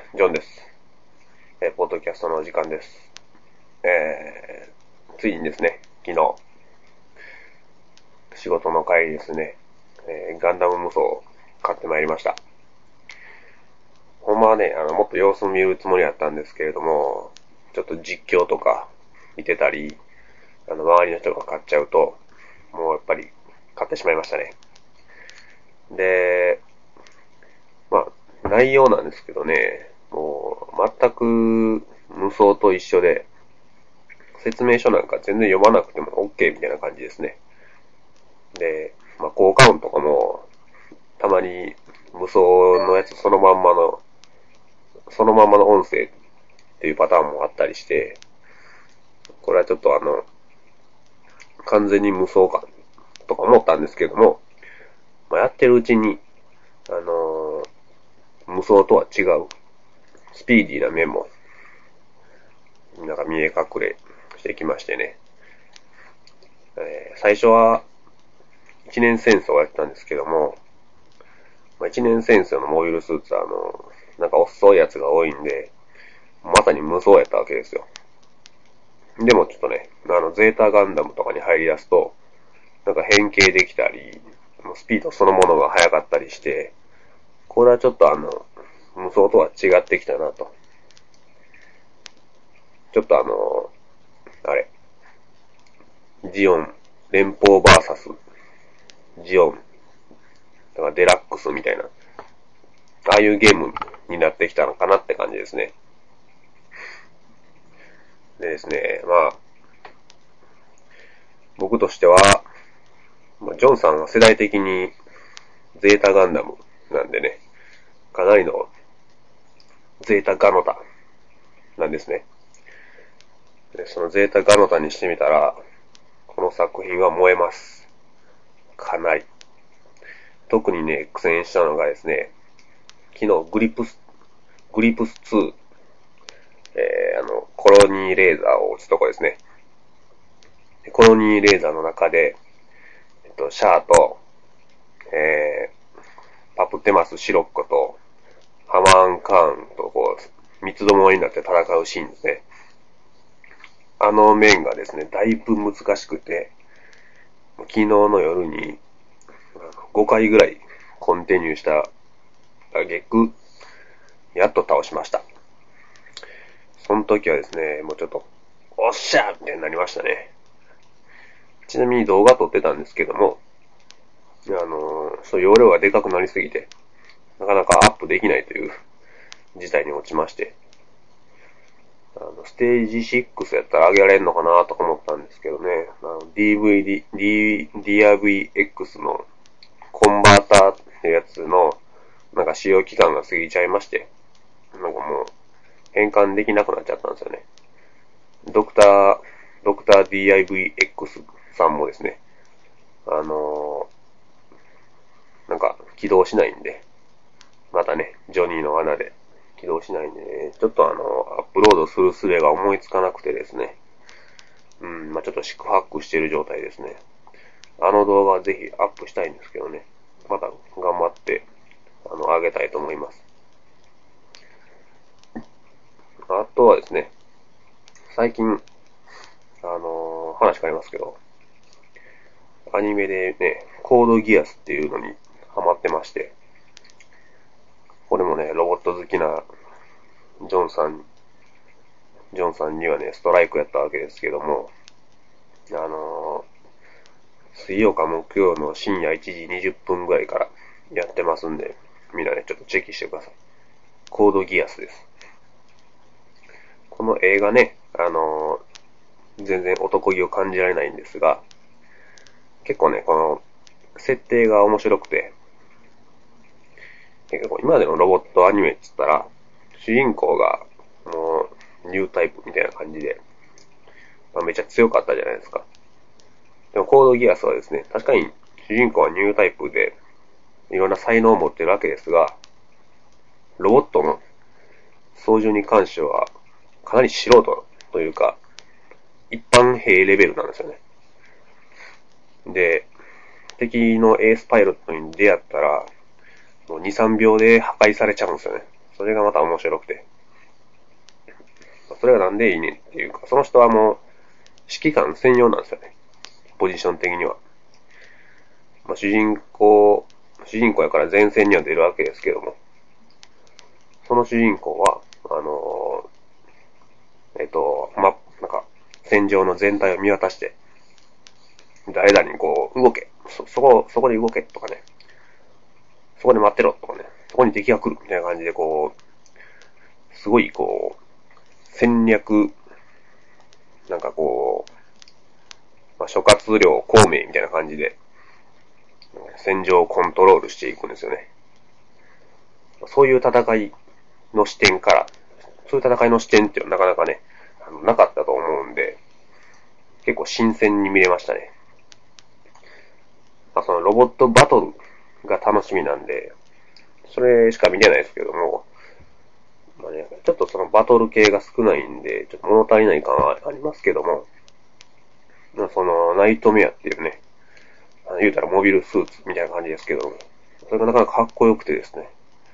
ジョンです。ポッドキャストのお時間です。ついにですね、昨日、仕事の帰りですね、ガンダム無双を買ってまいりました。ほんまはね、もっと様子を見るつもりだったんですけれども、ちょっと実況とか見てたり、周りの人が買っちゃうと、もうやっぱり買ってしまいましたね。で、内容なんですけどね、もう全く無双と一緒で、説明書なんか全然読まなくても OK みたいな感じですね。で、効果音とかも、たまに無双のやつそのまんまの音声っていうパターンもあったりして、これはちょっと完全に無双かとか思ったんですけども、やってるうちに、無双とは違う、スピーディーな面も、なんか見え隠れしてきましてね。最初は、一年戦争をやってたんですけども、一年戦争のモビルスーツはなんか遅いやつが多いんで、まさに無双やったわけですよ。でもちょっとね、ゼータガンダムとかに入り出すと、なんか変形できたり、スピードそのものが速かったりして、これはちょっと無双とは違ってきたなと。ちょっとジオン、連邦バーサス、ジオン、だからデラックスみたいな、ああいうゲームになってきたのかなって感じですね。でですね、僕としては、ジョンさんは世代的にゼータガンダムなんでね、かなりのゼータガノタなんですね。でそのゼータガノタにしてみたら、この作品は燃えます。かなり。特にね、苦戦したのがですね、昨日グリプス2、コロニーレーザーを撃つとこですね。コロニーレーザーの中で、シャアと、パプテマス・シロッコと、ハマーン・カーンと三つどもえになって戦うシーンですね。あの面がですね、だいぶ難しくて、昨日の夜に5回ぐらいコンティニューした挙句、やっと倒しました。その時はですね、もうちょっと、おっしゃーみたいになりましたね。ちなみに動画撮ってたんですけども、容量がでかくなりすぎて、なかなかアップできないという事態に落ちまして、ステージ6やったら上げられるのかなとか思ったんですけどね、DRVX のコンバーターってやつの、なんか使用期間が過ぎちゃいまして、なんかもう、変換できなくなっちゃったんですよね。ドクター DIVX さんもですね、なんか起動しないんで、またね、ジョニーの穴で起動しないんでね、ちょっとアップロードする術が思いつかなくてですね、ちょっと四苦八苦している状態ですね。あの動画はぜひアップしたいんですけどね、また頑張って、上げたいと思います。あとはですね、最近、話変わりますけど、アニメでね、コードギアスっていうのにハマってまして、これもね、ロボット好きなジョンさんにはね、ストライクやったわけですけども、水曜か木曜の深夜1時20分ぐらいからやってますんで、みんなね、ちょっとチェックしてください。コードギアスです。この映画ね、全然男気を感じられないんですが、結構ね、この設定が面白くて、結構今までのロボットアニメって言ったら、主人公がもうニュータイプみたいな感じで、めっちゃ強かったじゃないですか。でもコードギアスはですね、確かに主人公はニュータイプで、いろんな才能を持ってるわけですが、ロボットの操縦に関しては、かなり素人というか、一般兵レベルなんですよね。で、敵のエースパイロットに出会ったら、もう2、3秒で破壊されちゃうんですよね。 それがまた面白くて。それがなんでいいねっていうか、その人はもう、指揮官専用なんですよね。ポジション的には。主人公やから前線には出るわけですけども、その主人公は、なんか、戦場の全体を見渡して、誰々にこう、動け。そこで動けとかね。そこで待ってろとかね。そこに敵が来るみたいな感じでこう、すごいこう、戦略、なんかこう、諸葛亮孔明みたいな感じで、戦場をコントロールしていくんですよね。そういう戦いの視点から、そういう戦いの視点っていうのはなかなかね、なかったと思うんで、結構新鮮に見れましたね。そのロボットバトルが楽しみなんで、それしか見てないですけども、ちょっとそのバトル系が少ないんで、ちょっと物足りない感はありますけども、そのナイトメアっていうね、言うたらモビルスーツみたいな感じですけども、それがなかなかかっこよくてですね、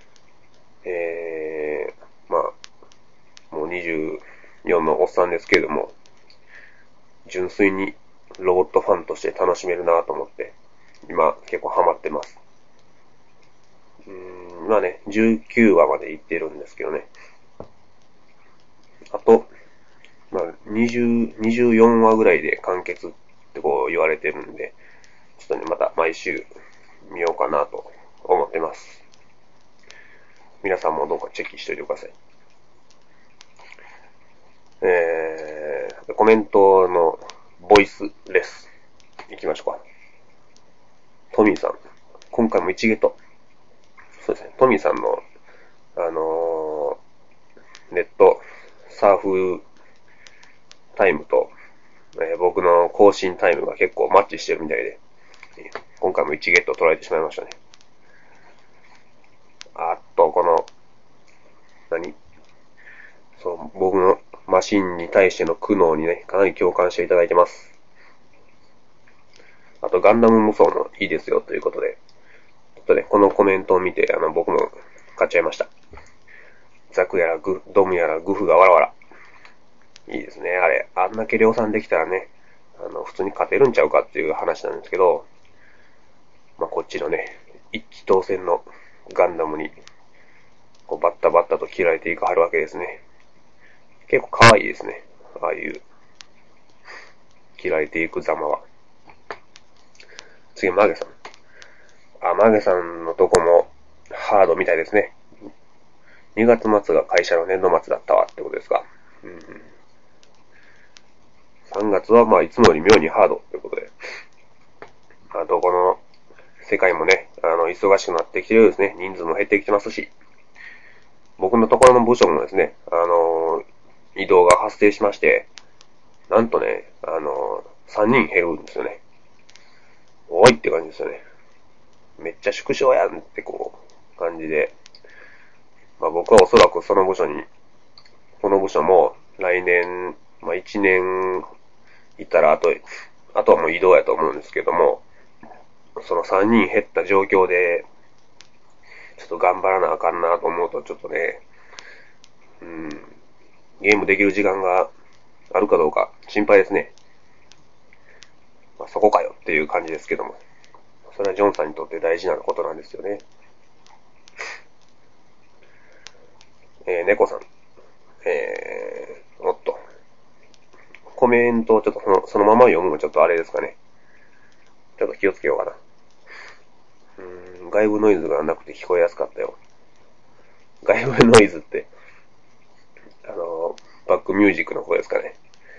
もう24のおっさんですけれども、純粋にロボットファンとして楽しめるなと思って、今結構ハマってます。19話まで行ってるんですけどね。あと、24話ぐらいで完結ってこう言われてるんで、ちょっとね、また毎週見ようかなと思ってます。皆さんもどうかチェックしておいてください。コメントのボイスレス行きましょうか。トミーさん、今回も一ゲット。そうですね、トミーさんの、ネット、サーフタイムと、僕の更新タイムが結構マッチしてるみたいで、今回も1ゲット取られてしまいましたね。あと、僕のマシンに対しての苦悩にね、かなり共感していただいてます。あと、ガンダム無双もいいですよということで、ちょっとね、このコメントを見て、僕も買っちゃいました。ザクやらドムやらグフがわらわら。いいですね、あれ。あんだけ量産できたらね、普通に勝てるんちゃうかっていう話なんですけど、こっちのね、一気当選のガンダムに、こうバッタバッタと切られていくはるわけですね。結構可愛いですね。ああいう、切られていくざまは。次、マゲさん。マゲさんのとこも、ハードみたいですね。2月末が会社の年度末だったわってことですか。3月はいつもより妙にハードということで。どこの世界もね、忙しくなってきてるようですね。人数も減ってきてますし。僕のところの部署もですね、移動が発生しまして、なんとね、3人減るんですよね。おいって感じですよね。めっちゃ縮小やんってこう、感じで。僕はおそらくこの部署も来年、1年いたらあとはもう移動やと思うんですけども、その3人減った状況で、ちょっと頑張らなあかんなと思うと、ちょっとね、ゲームできる時間があるかどうか心配ですね。そこかよっていう感じですけども。それはジョンさんにとって大事なことなんですよね。猫さん。コメントをちょっとそのまま読むのちょっとあれですかね。ちょっと気をつけようかな。外部ノイズがなくて聞こえやすかったよ。外部ノイズって、バックミュージックの方ですかね。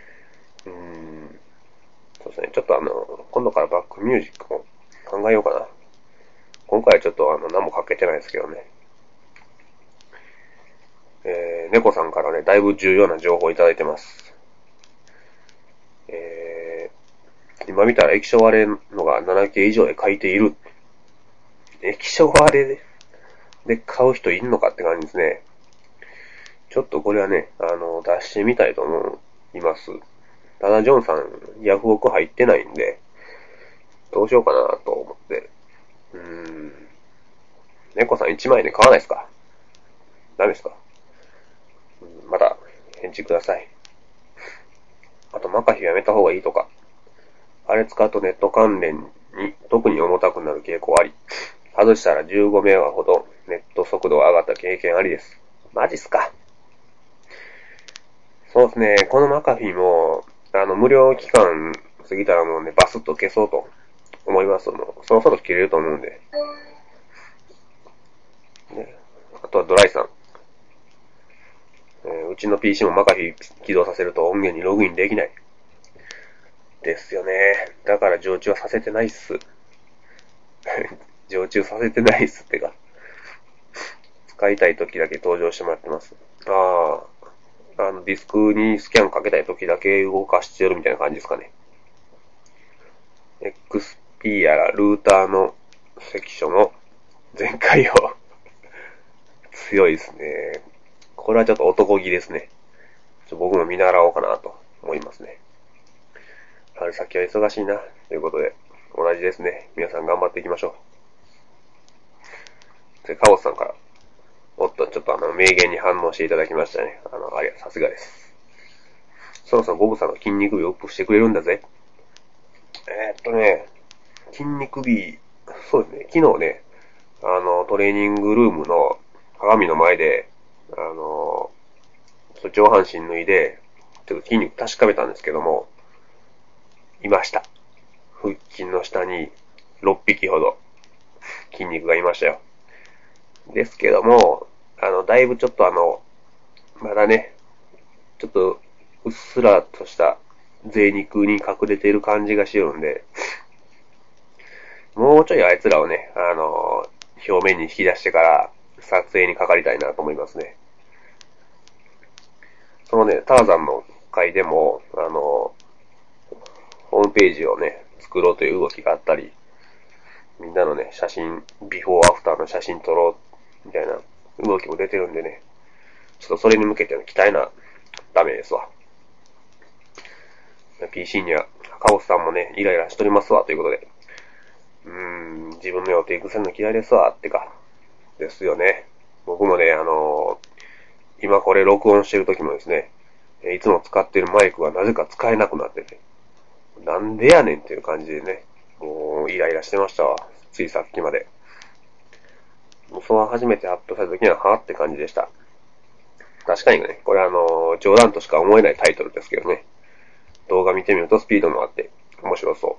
そうですね。ちょっと今度からバックミュージックも考えようかな。今回はちょっと何もかけてないですけどね。猫さんからね、だいぶ重要な情報をいただいてます。今見たら液晶割れのが7系以上で書いている。液晶割れで買う人いるのかって感じですね。ちょっとこれはね、出してみたいと思います。ただジョンさん、ヤフオク入ってないんで、どうしようかなと思って。猫さん1枚で買わないですか？ダメですか？また、返事ください。あと、マカフィやめた方がいいとか。あれ使うとネット関連に特に重たくなる傾向あり。外したら15メガほどネット速度が上がった経験ありです。マジっすか？そうですね。このマカフィも、無料期間過ぎたらもうね、バスッと消そうと思います。もうそろそろ切れると思うんで。ね、あとはドライさん。うちの PC もマカフィ起動させると音源にログインできない。ですよね。だから常駐はさせてないっす。常駐させてないっすってか。使いたい時だけ登場してもらってます。ディスクにスキャンかけたい時だけ動かしてるみたいな感じですかね。XP やらルーターの関所の全開を強いですね。これはちょっと男気ですね。僕も見習おうかなと思いますね。春先は忙しいな。ということで、同じですね。皆さん頑張っていきましょう。で、カオスさんから、おっと、ちょっと名言に反応していただきましたね。さすがです。そろそろボブさんの筋肉美をアップしてくれるんだぜ。筋肉美、そうですね、昨日ね、トレーニングルームの鏡の前で、上半身脱いで、ちょっと筋肉確かめたんですけども、いました。腹筋の下に6匹ほど筋肉がいましたよ。ですけども、だいぶちょっとまだね、ちょっとうっすらとした贅肉に隠れている感じがしよるんで、もうちょいあいつらをね、表面に引き出してから撮影にかかりたいなと思いますね。そのね、ターザンの回でも、ホームページをね、作ろうという動きがあったり、みんなのね、写真、ビフォーアフターの写真撮ろう、みたいな動きも出てるんでね、ちょっとそれに向けての期待なダメですわ。PC には、カオスさんもね、イライラしとりますわ、ということで。自分の予定崩るの嫌いですわ、ってか。ですよね。僕もね、今これ録音してる時もですね、いつも使ってるマイクがなぜか使えなくなってて、なんでやねんっていう感じでね、もうイライラしてましたわ。ついさっきまで。その初めて発表された時には、はぁって感じでした。確かにね、これ冗談としか思えないタイトルですけどね。動画見てみるとスピードもあって、面白そう。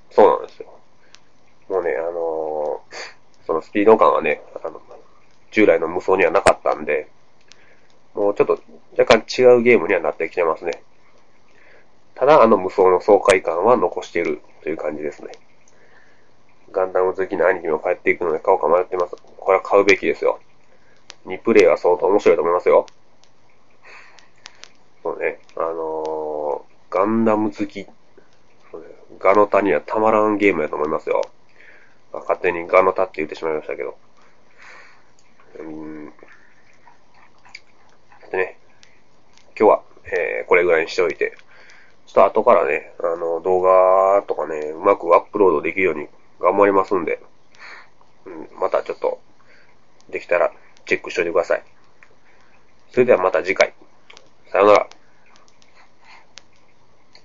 そうなんですよ。もうね、そのスピード感はね、従来の無双にはなかったんで、もうちょっと若干違うゲームにはなってきてますね。ただ無双の爽快感は残しているという感じですね。ガンダム好きな兄貴も帰っていくので買おうか迷ってます。これは買うべきですよ。2プレイは相当面白いと思いますよ。そうね、ガンダム好き、ガノタにはたまらんゲームやと思いますよ。勝手にガノタって言ってしまいましたけど。でね、今日は、これぐらいにしておいて、ちょっと後からね、動画とかね、うまくアップロードできるように頑張りますんで、またちょっと、できたらチェックしておいてください。それではまた次回。さようなら。